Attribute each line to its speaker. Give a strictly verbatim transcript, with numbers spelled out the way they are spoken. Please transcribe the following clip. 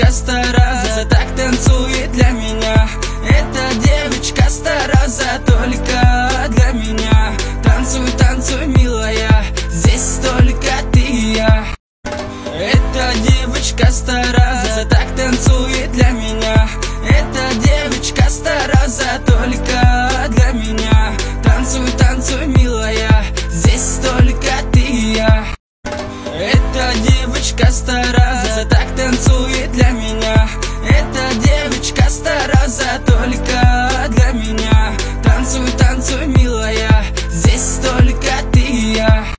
Speaker 1: девочка старая, так танцует для меня. Эта девочка старая только для меня. Танцуй, танцуй,